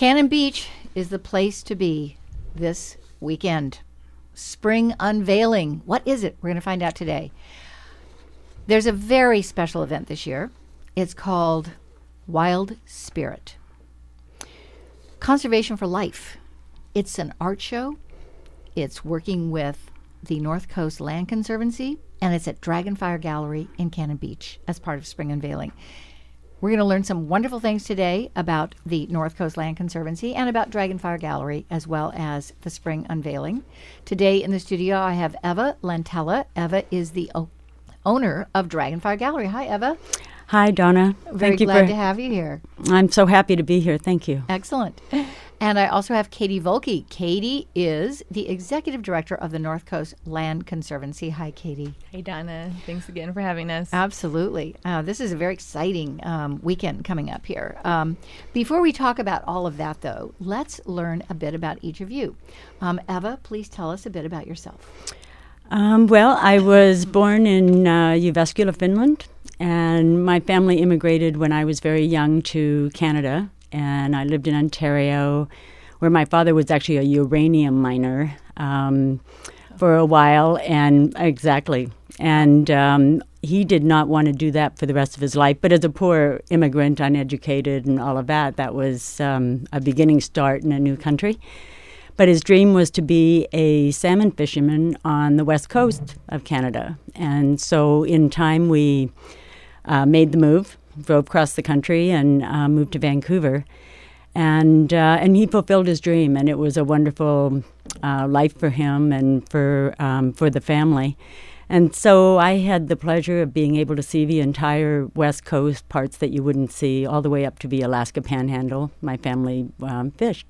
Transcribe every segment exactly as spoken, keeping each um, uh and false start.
Cannon Beach is the place to be this weekend. Spring unveiling. What is it? We're going to find out today. There's a very special event this year. It's called Wild Spirit. Conservation for Life. It's an art show. It's working with the North Coast Land Conservancy, and it's at Dragonfire Gallery in Cannon Beach as part of Spring Unveiling. We're going to learn some wonderful things today about the North Coast Land Conservancy and about Dragonfire Gallery, as well as the Spring Unveiling. Today in the studio, I have Eva Lantella. Eva is the o- owner of Dragonfire Gallery. Hi, Eva. Hi, Donna. Very Thank you glad for, to have you here. I'm so happy to be here. Thank you. Excellent. And I also have Katie Volke. Katie is the executive director of the North Coast Land Conservancy. Hi, Katie. Hey, Donna. Thanks again for having us. Absolutely. Uh, this is a very exciting um, weekend coming up here. Um, before we talk about all of that, though, let's learn a bit about each of you. Um, Eva, please tell us a bit about yourself. Um, well, I was born in uh, Jyväskylä, Finland, and my family immigrated when I was very young to Canada. And I lived in Ontario, where my father was actually a uranium miner um, for a while. And exactly. And um, he did not want to do that for the rest of his life. But as a poor immigrant, uneducated and all of that, that was um, a beginning start in a new country. But his dream was to be a salmon fisherman on the west coast of Canada. And so in time, we uh, made the move. Drove across the country and uh, moved to Vancouver, and uh, and he fulfilled his dream, and it was a wonderful uh, life for him and for um, for the family. And so I had the pleasure of being able to see the entire West Coast, parts that you wouldn't see, all the way up to the Alaska Panhandle. My family um, fished,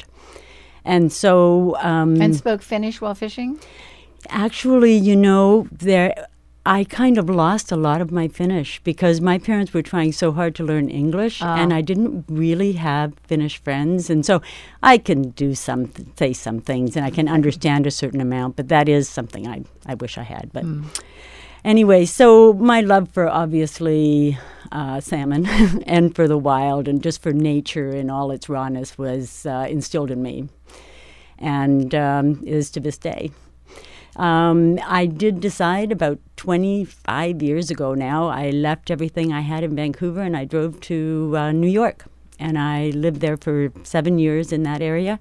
and so um, and spoke Finnish while fishing? Actually, you know, there. I kind of lost a lot of my Finnish because my parents were trying so hard to learn English, oh. and I didn't really have Finnish friends. And so I can do some, say some things, and I can understand a certain amount, but that is something I, I wish I had. But mm. anyway, so my love for obviously uh, salmon and for the wild and just for nature in all its rawness was uh, instilled in me, and um, is to this day. Um, I did decide about twenty-five years ago now, I left everything I had in Vancouver and I drove to uh, New York. And I lived there for seven years in that area.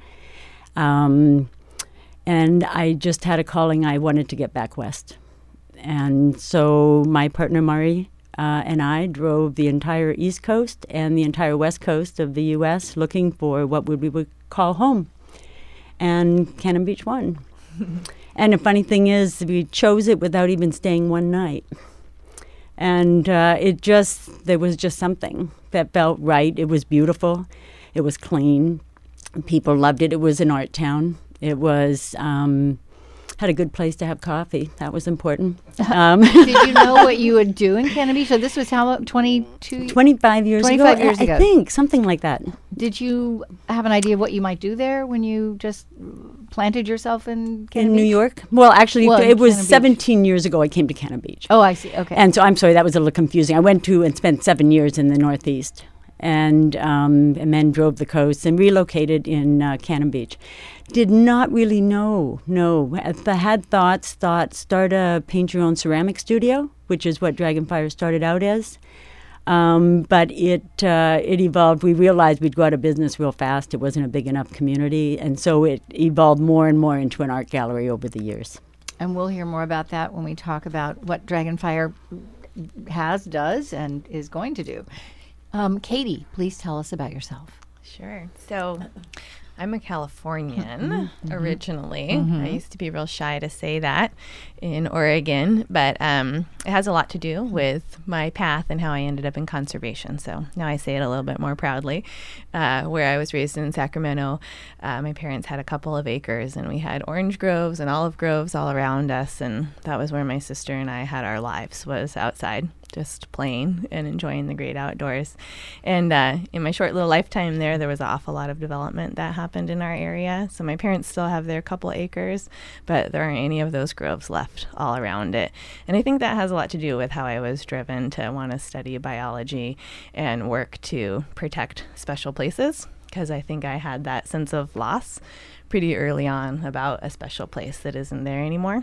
Um, and I just had a calling. I wanted to get back west. And so my partner, Mari, uh, and I drove the entire East Coast and the entire West Coast of the U S looking for what we would call home. And Cannon Beach won. And the funny thing is, we chose it without even staying one night. And uh, it just, there was just something that felt right. It was beautiful. It was clean. People loved it. It was an art town. It was, um, had a good place to have coffee. That was important. Um, Did you know what you would do in Cannon Beach? So this was how long, twenty-two? twenty-five years twenty-five ago. years I, ago. I think, something like that. Did you have an idea of what you might do there when you just planted yourself in Cannon In Beach? New York? Well, actually, Well, it was Cannon Beach. seventeen years ago I came to Cannon Beach. Oh, I see. Okay. And so I'm sorry, that was a little confusing. I went to and spent seven years in the Northeast and, um, and then drove the coast and relocated in uh, Cannon Beach. Did not really know, no. I had thoughts, thought start a paint your own ceramic studio, which is what Dragonfire started out as. Um, but it uh, it evolved. We realized we'd go out of business real fast. It wasn't a big enough community. And so it evolved more and more into an art gallery over the years. And we'll hear more about that when we talk about what Dragonfire has, does, and is going to do. Um, Katie, please tell us about yourself. Sure. So I'm a Californian Mm-hmm. originally. Mm-hmm. I used to be real shy to say that in Oregon, but um, it has a lot to do with my path and how I ended up in conservation. So now I say it a little bit more proudly. Uh, where I was raised in Sacramento, uh, my parents had a couple of acres, and we had orange groves and olive groves all around us, and that was where my sister and I had our lives, was outside, just playing and enjoying the great outdoors. And uh, in my short little lifetime there, there was an awful lot of development that happened in our area. So my parents still have their couple acres, but there aren't any of those groves left all around it. And I think that has a lot to do with how I was driven to want to study biology and work to protect special places because I think I had that sense of loss pretty early on about a special place that isn't there anymore.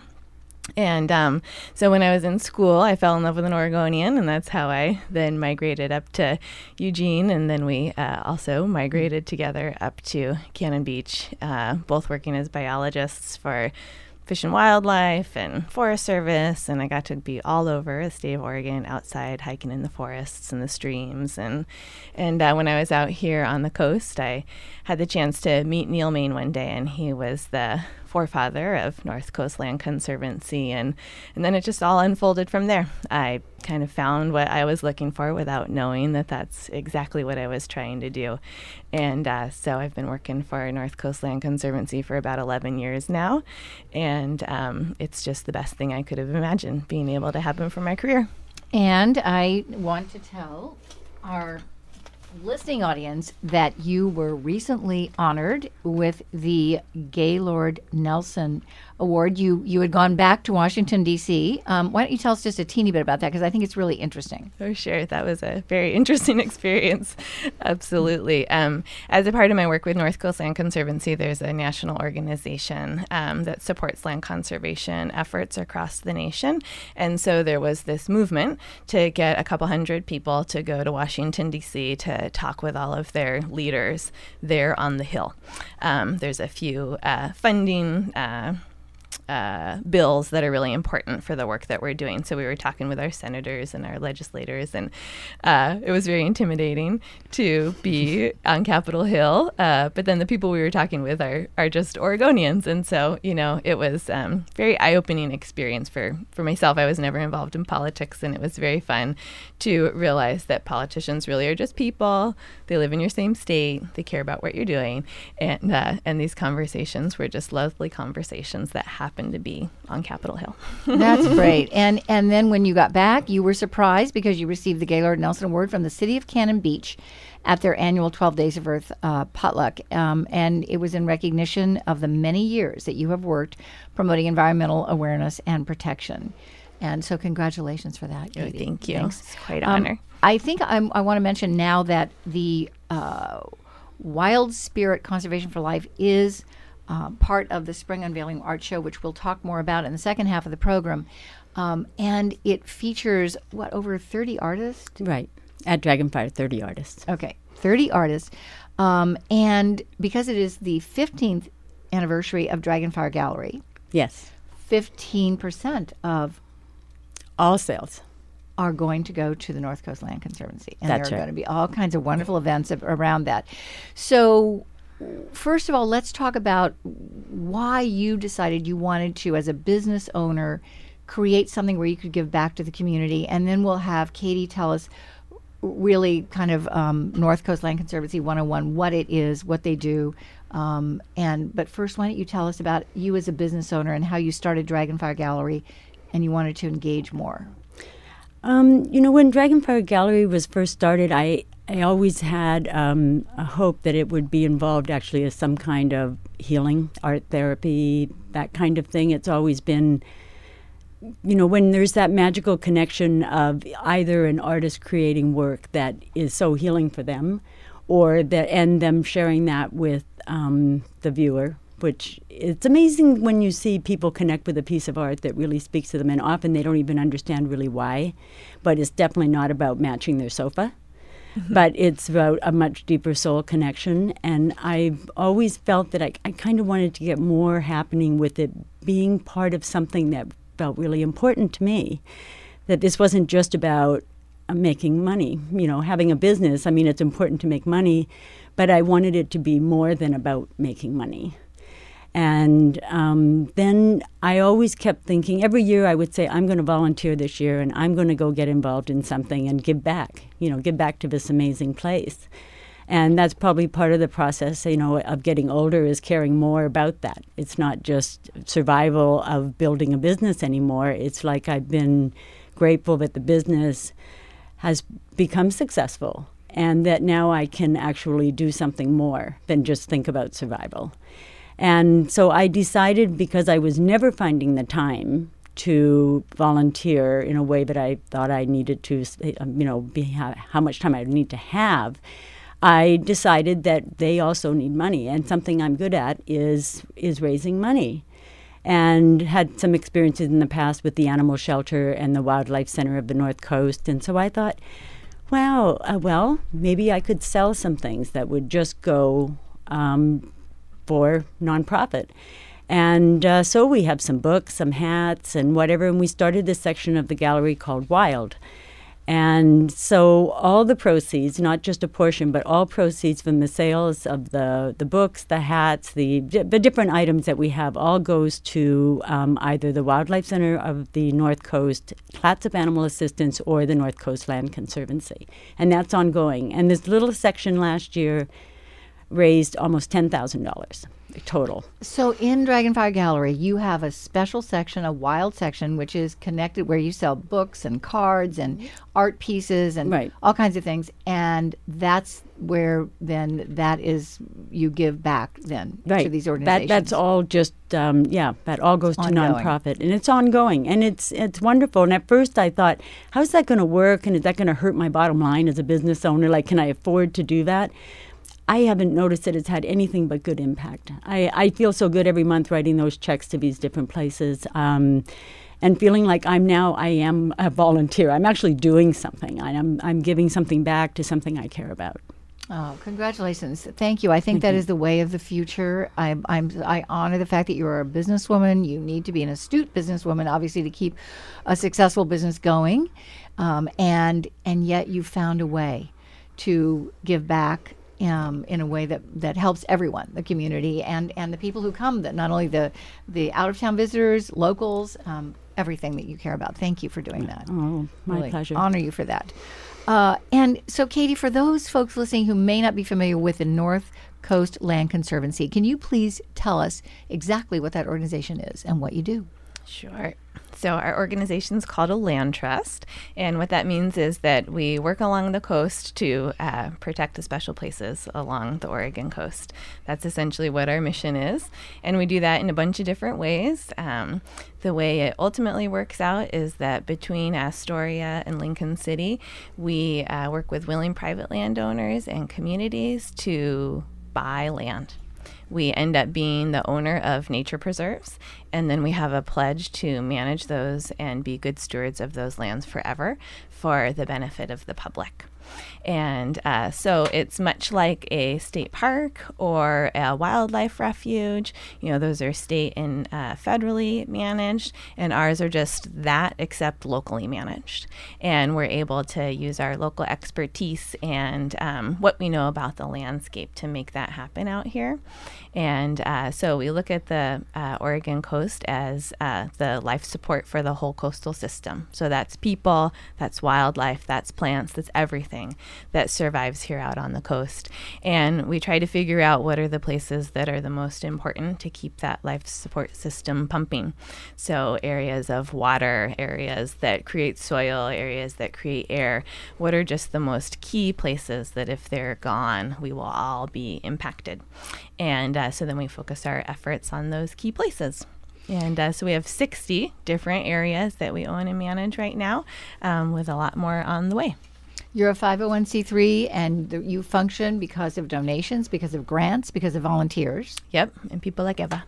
And um, so when I was in school, I fell in love with an Oregonian, and that's how I then migrated up to Eugene. And then we uh, also migrated together up to Cannon Beach, uh, both working as biologists for Fish and Wildlife and Forest Service. And I got to be all over the state of Oregon, outside hiking in the forests and the streams. And and uh, when I was out here on the coast, I had the chance to meet Neil Main one day, and he was the forefather of North Coast Land Conservancy, and and then it just all unfolded from there. I kind of found what I was looking for without knowing that that's exactly what I was trying to do. And uh, so I've been working for North Coast Land Conservancy for about eleven years now, and um, it's just the best thing I could have imagined being able to happen for my career. And I want to tell our listening audience that you were recently honored with the Gaylord Nelson Award. You you had gone back to Washington, D C. Um, why don't you tell us just a teeny bit about that, because I think it's really interesting. Oh, sure. That was a very interesting experience. Absolutely. Um, as a part of my work with North Coast Land Conservancy, there's a national organization um, that supports land conservation efforts across the nation. And so there was this movement to get a couple hundred people to go to Washington, D C to talk with all of their leaders there on the Hill. Um, there's a few uh, funding uh Uh, bills that are really important for the work that we're doing. So we were talking with our senators and our legislators, and uh, it was very intimidating to be on Capitol Hill. Uh, but then the people we were talking with are, are just Oregonians. And so, you know, it was um, very eye-opening experience for, for myself. I was never involved in politics, and it was very fun to realize that politicians really are just people. They live in your same state. They care about what you're doing. And, uh, and these conversations were just lovely conversations that happened to be on Capitol Hill. That's great. And and then when you got back, you were surprised because you received the Gaylord Nelson Award from the city of Cannon Beach at their annual twelve Days of Earth uh, potluck. Um, and it was in recognition of the many years that you have worked promoting environmental awareness and protection. And so congratulations for that, Katie. Oh, thank you. Thanks. It's quite an Um, honor. I think I'm, I want to mention now that the uh, Wild Spirit Conservation for Life is Uh, part of the Spring Unveiling Art Show, which we'll talk more about in the second half of the program. Um, and it features, what, over thirty artists? Right. At Dragonfire, thirty artists. Okay, thirty artists. Um, and because it is the fifteenth anniversary of Dragonfire Gallery, Yes. fifteen percent of All sales. are going to go to the North Coast Land Conservancy. And That's there are right. going to be all kinds of wonderful events ab- around that. So first of all, let's talk about why you decided you wanted to, as a business owner, create something where you could give back to the community. And then we'll have Katie tell us really kind of um, North Coast Land Conservancy one oh one, what it is, what they do. Um, and But first, why don't you tell us about you as a business owner and how you started Dragonfire Gallery and you wanted to engage more? Um, you know, when Dragonfire Gallery was first started, I I always had um, a hope that it would be involved actually as some kind of healing, art therapy, that kind of thing. It's always been, you know, when there's that magical connection of either an artist creating work that is so healing for them, or that and them sharing that with um, the viewer. Which it's amazing when you see people connect with a piece of art that really speaks to them, and often they don't even understand really why, but it's definitely not about matching their sofa. Mm-hmm. But it's about a much deeper soul connection, and I've always felt that I, I kind of wanted to get more happening with it being part of something that felt really important to me, that this wasn't just about uh, making money, you know, having a business. I mean, it's important to make money, but I wanted it to be more than about making money. And um, then I always kept thinking, every year I would say, I'm going to volunteer this year and I'm going to go get involved in something and give back, you know, give back to this amazing place. And that's probably part of the process, you know, of getting older, is caring more about that. It's not just survival of building a business anymore. It's like I've been grateful that the business has become successful and that now I can actually do something more than just think about survival. And so I decided, because I was never finding the time to volunteer in a way that I thought I needed to, you know, be, how much time I would need to have, I decided that they also need money, and something I'm good at is is raising money. And had some experiences in the past with the animal shelter and the wildlife center of the North Coast. And so I thought, wow, uh, well, maybe I could sell some things that would just go um, for nonprofit. And uh, so we have some books, some hats, and whatever. And we started this section of the gallery called Wild. And so all the proceeds, not just a portion, but all proceeds from the sales of the, the books, the hats, the the different items that we have, all goes to um, either the Wildlife Center of the North Coast, Clatsop Animal Assistance, or the North Coast Land Conservancy. And that's ongoing. And this little section last year raised almost ten thousand dollars total. So in Dragonfire Gallery, you have a special section, a wild section, which is connected where you sell books and cards and art pieces and right. all kinds of things. And that's where then that is, you give back then right. to these organizations. That, that's all just, um, yeah, that all goes to ongoing. Nonprofit. And it's ongoing. And it's it's wonderful. And at first I thought, how's that going to work? And is that going to hurt my bottom line as a business owner? Like, can I afford to do that? I haven't noticed that it's had anything but good impact. I, I feel so good every month writing those checks to these different places um, and feeling like I'm now, I am a volunteer. I'm actually doing something. I, I'm, I'm giving something back to something I care about. Oh, congratulations. Thank you. I think Thank that you. is the way of the future. I, I'm, I honor the fact that you are a businesswoman. You need to be an astute businesswoman, obviously, to keep a successful business going. Um, and, and yet you found a way to give back Um, in a way that, that helps everyone, the community and, and the people who come, that not only the, the out-of-town visitors, locals, um, everything that you care about. Thank you for doing that. Oh, my really pleasure. Honor you for that. Uh, and so, Katie, for those folks listening who may not be familiar with the North Coast Land Conservancy, can you please tell us exactly what that organization is and what you do? Sure. So our organization is called a land trust, and what that means is that we work along the coast to uh, protect the special places along the Oregon coast. That's essentially what our mission is, and we do that in a bunch of different ways. Um, the way it ultimately works out is that between Astoria and Lincoln City, we uh, work with willing private landowners and communities to buy land. We end up being the owner of nature preserves, and then we have a pledge to manage those and be good stewards of those lands forever for the benefit of the public. And uh, so it's much like a state park or a wildlife refuge. You know, those are state and uh, federally managed, and ours are just that, except locally managed. And we're able to use our local expertise and um, what we know about the landscape to make that happen out here. And uh, so we look at the uh, Oregon coast as uh, the life support for the whole coastal system. So that's people, that's wildlife, that's plants, that's everything that survives here out on the coast. And we try to figure out what are the places that are the most important to keep that life support system pumping. So areas of water, areas that create soil, areas that create air. What are just the most key places that if they're gone, we will all be impacted? And uh, so then we focus our efforts on those key places. And uh, so we have sixty different areas that we own and manage right now, um, with a lot more on the way. You're a five oh one c three, and th- you function because of donations, because of grants, because of volunteers. Yep, and people like Eva.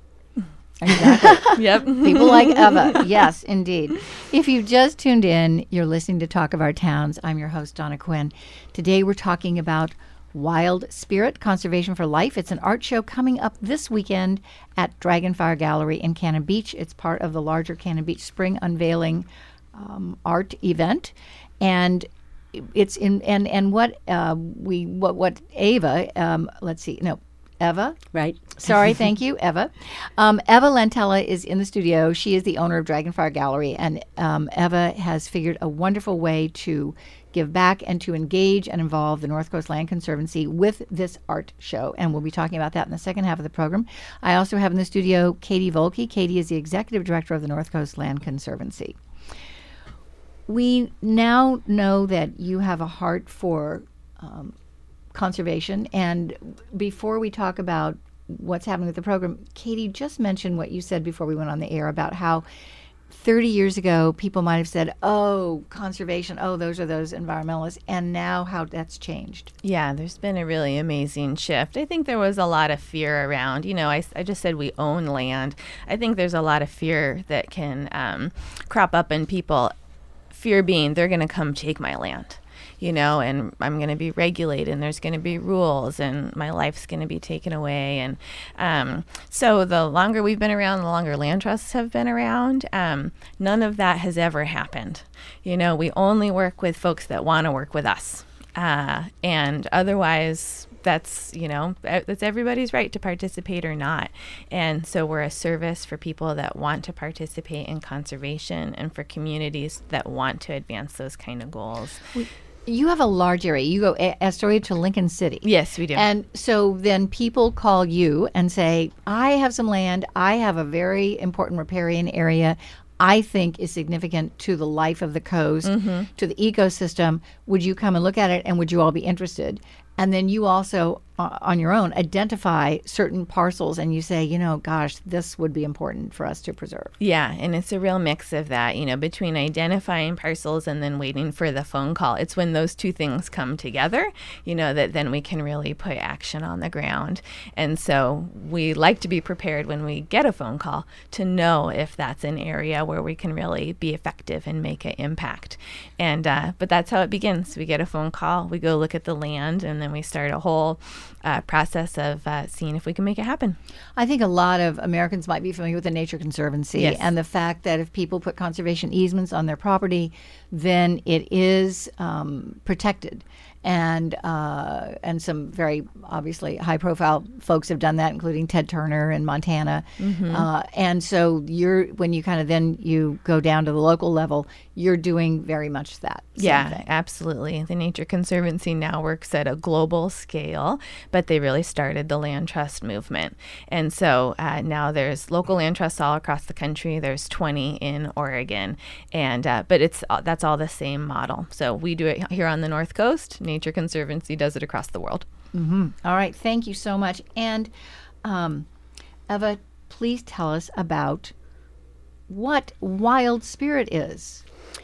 Exactly. Yep. People like Eva. Yes, indeed. If you've just tuned in, you're listening to Talk of Our Towns. I'm your host, Donna Quinn. Today we're talking about Wild Spirit, Conservation for Life. It's an art show coming up this weekend at Dragonfire Gallery in Cannon Beach. It's part of the larger Cannon Beach Spring Unveiling um, art event. And it's in and and what uh, we what what Ava um, let's see no Eva Right. Sorry, thank you, Eva. Um, Eva Lantella is in the studio. She is the owner of Dragonfire Gallery, and um, Eva has figured a wonderful way to give back and to engage and involve the North Coast Land Conservancy with this art show. And we'll be talking about that in the second half of the program. I also have in the studio Katie Volke. Katie is the executive director of the North Coast Land Conservancy. We now know that you have a heart for um, conservation. And before we talk about what's happening with the program, Katie just mentioned what you said before we went on the air about how thirty years ago, people might have said, oh, conservation, oh, those are those environmentalists, and now how that's changed. Yeah, there's been a really amazing shift. I think there was a lot of fear around, you know, I, I just said we own land. I think there's a lot of fear that can um, crop up in people, fear being they're going to come take my land. You know, and I'm going to be regulated, and there's going to be rules, and my life's going to be taken away. And um, so the longer we've been around, the longer land trusts have been around, um, none of that has ever happened. You know, we only work with folks that want to work with us. Uh, and otherwise, that's, you know, that's everybody's right to participate or not. And so we're a service for people that want to participate in conservation and for communities that want to advance those kind of goals. We- You have a large area. You go a- Astoria to Lincoln City. Yes, we do. And so then people call you and say, I have some land. I have a very important riparian area I think is significant to the life of the coast, mm-hmm. to the ecosystem. Would you come and look at it, and would you all be interested? And then you also, uh, on your own, identify certain parcels, and you say, you know, gosh, this would be important for us to preserve. Yeah, and it's a real mix of that, you know, between identifying parcels and then waiting for the phone call. It's when those two things come together, you know, that then we can really put action on the ground. And so we like to be prepared when we get a phone call to know if that's an area where we can really be effective and make an impact. And uh, but that's how it begins. We get a phone call, we go look at the land, and then we start a whole uh, process of uh, seeing if we can make it happen. I think a lot of Americans might be familiar with the Nature Conservancy, yes. and the fact that if people put conservation easements on their property, then it is um, protected. And uh, and some very obviously high-profile folks have done that, including Ted Turner in Montana. Mm-hmm. Uh, and so you're when you kind of then you go down to the local level, you're doing very much that. Same yeah, thing. Absolutely. The Nature Conservancy now works at a global scale, but they really started the land trust movement. And so uh, now there's local land trusts all across the country. There's twenty in Oregon, and uh, but it's uh, that's all the same model. So we do it here on the North Coast. Nature Conservancy does it across the world. Mm-hmm. All right. Thank you so much. And um, Eva, please tell us about what Wild Spirit is.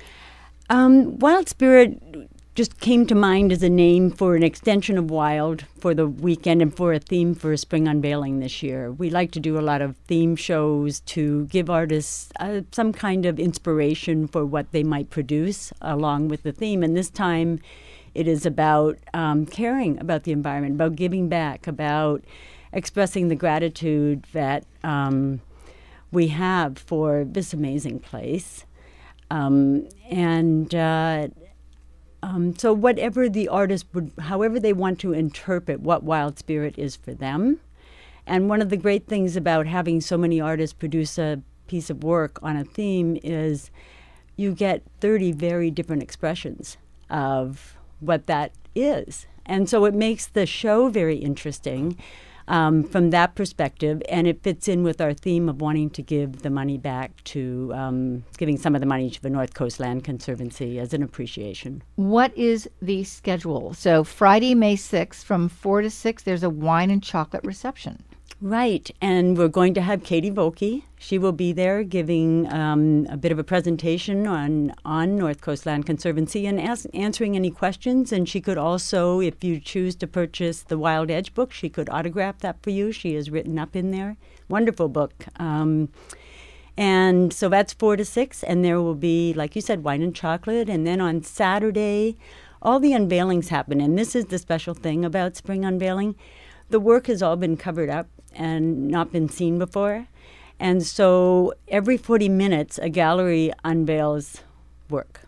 Um, Wild Spirit just came to mind as a name for an extension of Wild for the weekend and for a theme for a spring unveiling this year. We like to do a lot of theme shows to give artists uh, some kind of inspiration for what they might produce along with the theme. And this time it is about um, caring about the environment, about giving back, about expressing the gratitude that um, we have for this amazing place. Um, and uh, um, so whatever the artist would, however they want to interpret what Wild Spirit is for them. And one of the great things about having so many artists produce a piece of work on a theme is you get thirty very different expressions of what that is. And so it makes the show very interesting um, from that perspective, and it fits in with our theme of wanting to give the money back to, um, giving some of the money to the North Coast Land Conservancy as an appreciation. What is the schedule? So Friday, May sixth, from four to six, there's a wine and chocolate reception. Right, and we're going to have Katie Volke. She will be there giving um, a bit of a presentation on, on North Coast Land Conservancy and ask, answering any questions. And she could also, if you choose to purchase the Wild Edge book, she could autograph that for you. She is written up in there. Wonderful book. Um, and so that's four to six, and there will be, like you said, wine and chocolate. And then on Saturday, all the unveilings happen. And this is the special thing about spring unveiling. The work has all been covered up and not been seen before. And so every forty minutes, a gallery unveils work.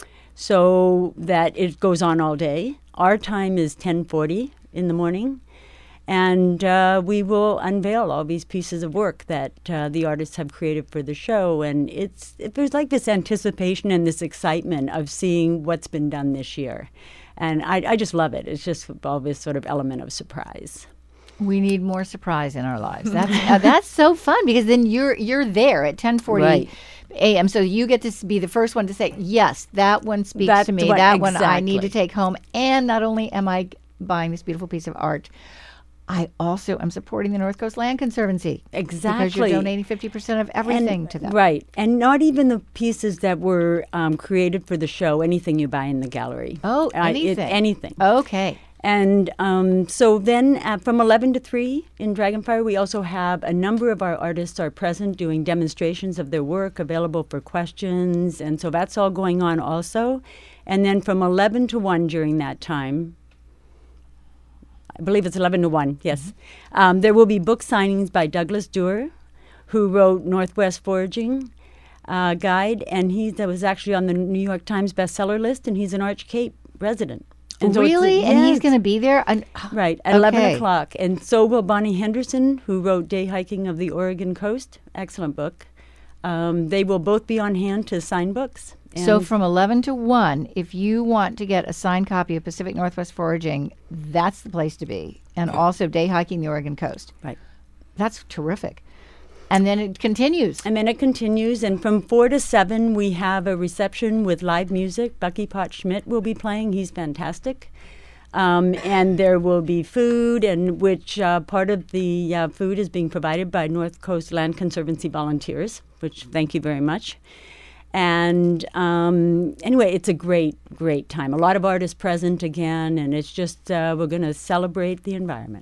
So that it goes on all day. Our time is ten forty in the morning. And uh, we will unveil all these pieces of work that uh, the artists have created for the show. And it's it, there's like this anticipation and this excitement of seeing what's been done this year. And I, I just love it. It's just all this sort of element of surprise. We need more surprise in our lives. That's uh, that's so fun because then you're you're there at ten forty right. a m. So you get to be the first one to say, yes, that one speaks That's to me. what, that exactly. one I need to take home. And not only am I buying this beautiful piece of art, I also am supporting the North Coast Land Conservancy. Exactly. Because you're donating fifty percent of everything and, to them. Right. And not even the pieces that were um, created for the show, anything you buy in the gallery. Oh, Uh, it- anything. anything. Okay. And um, so then uh, from eleven to three in Dragonfire, we also have a number of our artists are present doing demonstrations of their work available for questions. And so that's all going on also. And then from eleven to one during that time, I believe it's eleven to one, yes, mm-hmm. um, there will be book signings by Douglas Duer, who wrote Northwest Foraging uh, Guide. And he that was actually on the New York Times bestseller list, and he's an Arch Cape resident. And so it's- Really? And he's yes. going to be there? And, Right, at eleven Okay. o'clock. And so will Bonnie Henderson, who wrote Day Hiking of the Oregon Coast. Excellent book. Um, they will both be on hand to sign books. So And- from eleven to one, if you want to get a signed copy of Pacific Northwest Foraging, that's the place to be. And also Day Hiking the Oregon Coast. Right. That's terrific. And then it continues. And then it continues, and from four to seven, we have a reception with live music. Bucky Pot Schmidt will be playing. He's fantastic. Um, and there will be food, and which uh, part of the uh, food is being provided by North Coast Land Conservancy volunteers, which thank you very much. And um, anyway, it's a great, great time. A lot of artists present again, and it's just, uh, we're going to celebrate the environment.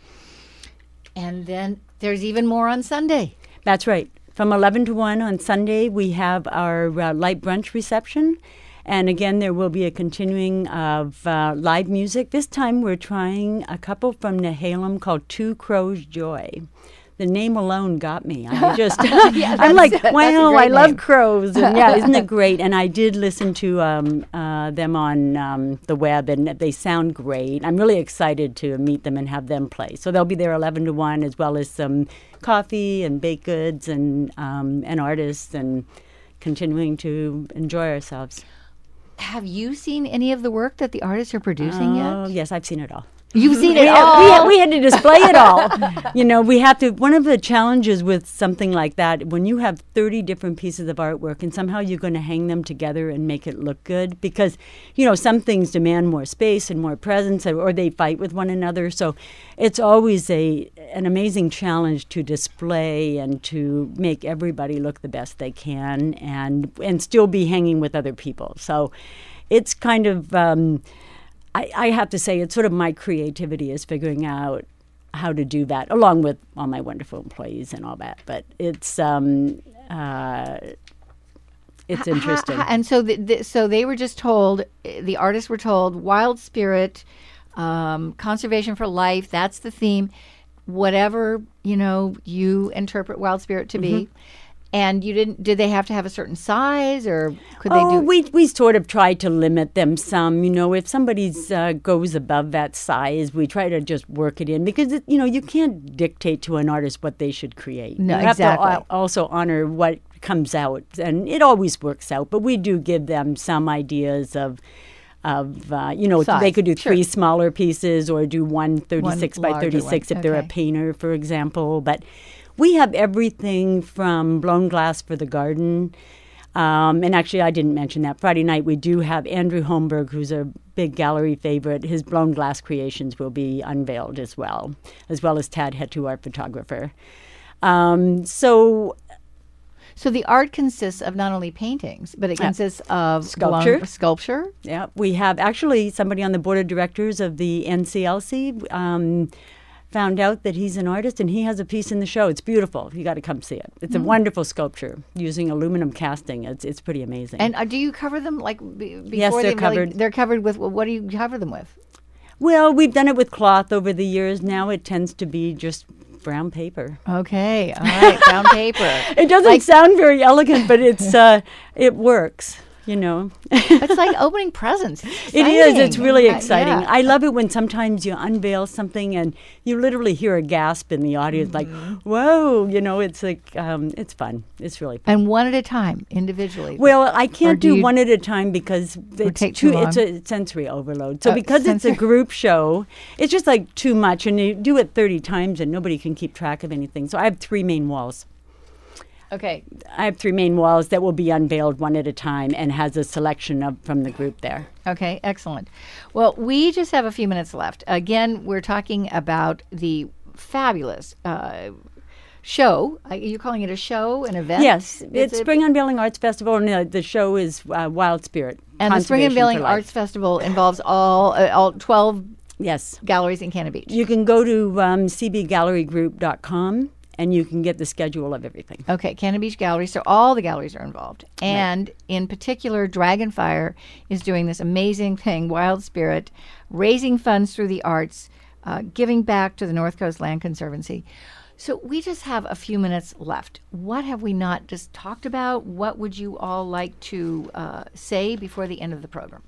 And then there's even more on Sunday. That's right. From eleven to one on Sunday, we have our uh, light brunch reception. And again, there will be a continuing of uh, live music. This time we're trying a couple from Nehalem called Two Crows Joy. The name alone got me. I just, Yeah, I'm that's- like, that's a wow, I great love name. crows. And yeah, isn't it great? And I did listen to um, uh, them on um, the web, and they sound great. I'm really excited to meet them and have them play. So they'll be there eleven to one, as well as some coffee and baked goods and um, and artists, and continuing to enjoy ourselves. Have you seen any of the work that the artists are producing Oh, yet? yes, I've seen it all. You've seen we, it had, all. we, had, we had to display it all. You know, we have to. One of the challenges with something like that, when you have thirty different pieces of artwork and somehow you're going to hang them together and make it look good, because, you know, some things demand more space and more presence, or, or they fight with one another. So it's always a an amazing challenge to display and to make everybody look the best they can, and and still be hanging with other people. So it's kind of. Um, I, I have to say, it's sort of my creativity is figuring out how to do that, along with all my wonderful employees and all that. But it's um, uh, it's Ha- ha- interesting. ha- and so, the, the, so they were just told, uh, the artists were told, wild spirit, um, conservation for life. That's the theme. Whatever you know, you interpret wild spirit to be. And you didn't? Did they have to have a certain size, or could oh, they do? we we sort of try to limit them some. You know, if somebody's uh, goes above that size, we try to just work it in, because it, you know, you can't dictate to an artist what they should create. No, you have exactly. to al- also honor what comes out, and it always works out. But we do give them some ideas of. Of uh, you know, Size, they could do sure. three smaller pieces, or do one thirty-six by larger thirty-six one, if they're a okay. painter, for example. But we have everything from blown glass for the garden. Um, and actually, I didn't mention that. Friday night, we do have Andrew Holmberg, who's a big gallery favorite. His blown glass creations will be unveiled as well, as well as Tad Hetu, our photographer. Um, so So the art consists of not only paintings, but it Yeah. consists of Sculpture. blown- sculpture. Yeah, we have actually somebody on the board of directors of the N C L C um, found out that he's an artist, and he has a piece in the show. It's beautiful. You got to come see it. It's a wonderful sculpture using aluminum casting. It's it's pretty amazing. And uh, do you cover them like b- before Yes, they they're really- covered. They're covered with what do you cover them with? well, we've done it with cloth over the years. Now it tends to be just brown paper. Okay, all right, brown paper. It doesn't sound very elegant, but it's uh, it works. You know. It's like opening presents. It's It is. It's exciting. really Uh, exciting. yeah. I love it when sometimes you unveil something and you literally hear a gasp in the audience, like, "Whoa!" You know, it's like um, it's fun. It's really fun. And one at a time, individually. Well, I can't do do, you- one at a time because it's take too. too It's long? a sensory overload. So Oh, because it's a sensory- group show, it's just like too much, and you do it thirty times, and nobody can keep track of anything. So I have three main walls. Okay. I have three main walls that will be unveiled one at a time and has a selection of from the group there. Okay, excellent. Well, we just have a few minutes left. Again, we're talking about the fabulous uh, show. Uh, you're calling it a show, an event? Yes, Is it's it- Spring Unveiling Arts Festival, and the, the show is uh, Wild Spirit. And the Spring Conservation Unveiling for Life. Arts Festival involves all uh, all twelve Yes. galleries in Cannon Beach. You can go to um, c b gallery group dot com and you can get the schedule of everything. Okay, Cannon Beach Gallery. So all the galleries are involved. And in particular, Dragonfire is doing this amazing thing, Wild Spirit, raising funds through the arts, uh, giving back to the North Coast Land Conservancy. So we just have a few minutes left. What have we not just talked about? What would you all like to uh, say before the end of the program?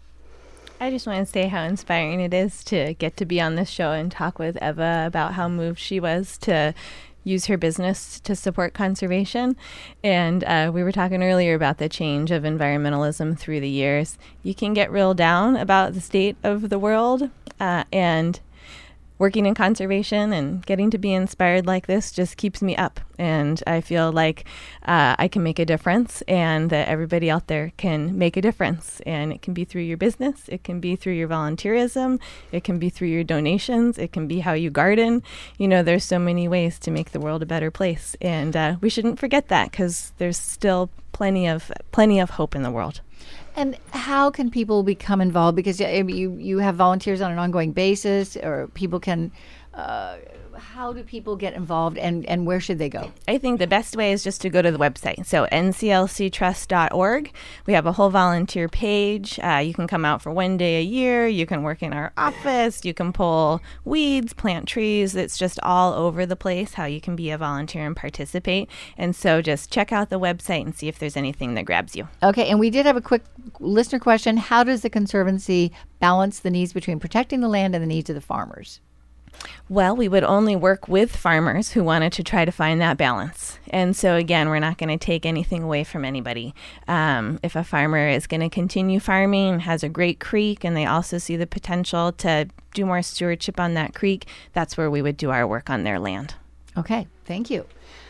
I just want to say how inspiring it is to get to be on this show and talk with Eva about how moved she was to use her business to support conservation. And uh, we were talking earlier about the change of environmentalism through the years. You can get real down about the state of the world, uh, and working in conservation and getting to be inspired like this just keeps me up. And I feel like uh, I can make a difference, and that everybody out there can make a difference. And it can be through your business. It can be through your volunteerism. It can be through your donations. It can be how you garden. You know, there's so many ways to make the world a better place. And uh, we shouldn't forget that, because there's still plenty of plenty of hope in the world. And how can people become involved? Because uh, you you have volunteers on an ongoing basis, or people can. Uh, how do people get involved, and, and where should they go? I think the best way is just to go to the website. So N C L C trust dot org. We have a whole volunteer page. Uh, you can come out for one day a year. You can work in our office. You can pull weeds, plant trees. It's just all over the place how you can be a volunteer and participate. And so just check out the website and see if there's anything that grabs you. Okay, and we did have a quick listener question. How does the Conservancy balance the needs between protecting the land and the needs of the farmers? Well, we would only work with farmers who wanted to try to find that balance. And so, again, we're not going to take anything away from anybody. Um, if a farmer is going to continue farming, has a great creek, and they also see the potential to do more stewardship on that creek, that's where we would do our work on their land. Okay, thank you.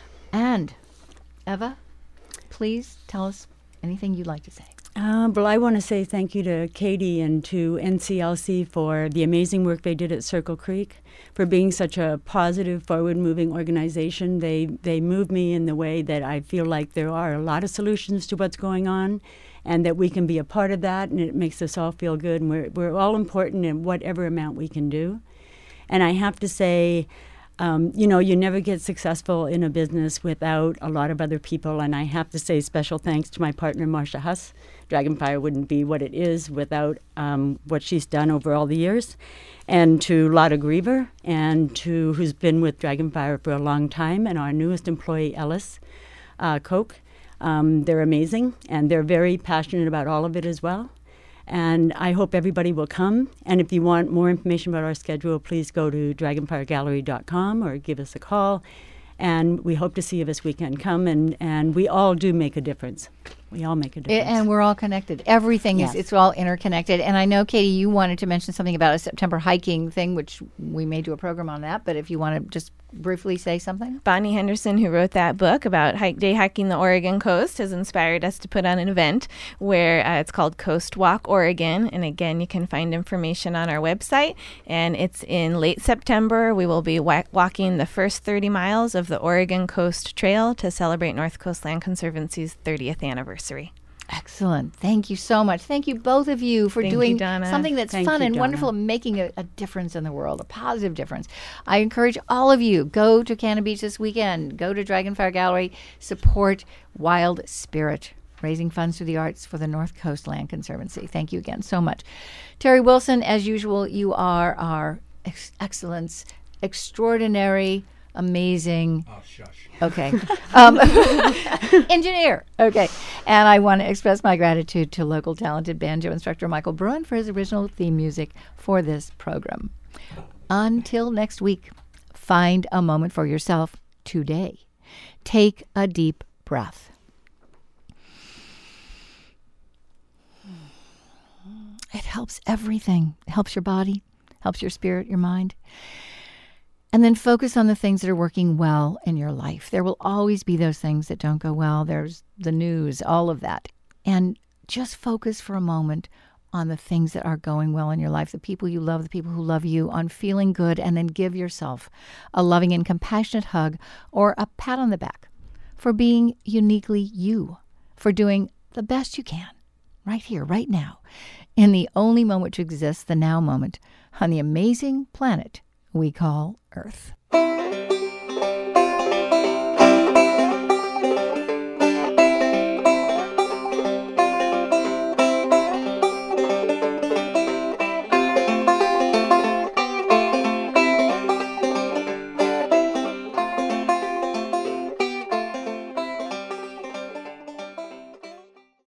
And Eva, please tell us anything you'd like to say. Uh, well, I want to say thank you to Katie and to N C L C for the amazing work they did at Circle Creek, for being such a positive, forward-moving organization. They they move me in the way that I feel like there are a lot of solutions to what's going on, and that we can be a part of that, and it makes us all feel good, and we're we're all important in whatever amount we can do. And I have to say, Um, you know, you never get successful in a business without a lot of other people. And I have to say special thanks to my partner, Marcia Huss. Dragonfire wouldn't be what it is without um, what she's done over all the years. And to Lotta Griever, and to who's been with Dragonfire for a long time, and our newest employee, Ellis uh, Koch. Um, they're amazing, and they're very passionate about all of it as well. And I hope everybody will come. And if you want more information about our schedule, please go to dragonfire gallery dot com or give us a call. And we hope to see you this weekend. Come, and, and we all do make a difference. We all make a difference. And we're all connected. Everything Yes. is, it's all interconnected. And I know, Katie, you wanted to mention something about a September hiking thing, which we may do a program on that. But if you want to just briefly say something. Bonnie Henderson, who wrote that book about hike, day hiking the Oregon coast, has inspired us to put on an event where uh, it's called Coast Walk Oregon. And again, you can find information on our website. And it's in late September. We will be wa- walking the first thirty miles of the Oregon Coast Trail to celebrate North Coast Land Conservancy's thirtieth anniversary. Excellent. Thank you so much. Thank you, both of you, for Thank you, doing Donna. something that's Thank fun you, and Donna. wonderful, and making a, a difference in the world, a positive difference. I encourage all of you, go to Cannon Beach this weekend, go to Dragonfire Gallery, support Wild Spirit, raising funds through the arts for the North Coast Land Conservancy. Thank you again so much. Terry Wilson, as usual, you are our ex- excellence, extraordinary, amazing. Oh, shush. Okay. Um, engineer. Okay. And I want to express my gratitude to local talented banjo instructor Michael Bruin for his original theme music for this program. Until next week, find a moment for yourself today. Take a deep breath. It helps everything. It helps your body, helps your spirit, your mind. And then focus on the things that are working well in your life. There will always be those things that don't go well. There's the news, all of that. And just focus for a moment on the things that are going well in your life, the people you love, the people who love you, on feeling good, and then give yourself a loving and compassionate hug or a pat on the back for being uniquely you, for doing the best you can right here, right now, in the only moment to exist, the now moment, on the amazing planet we call Earth.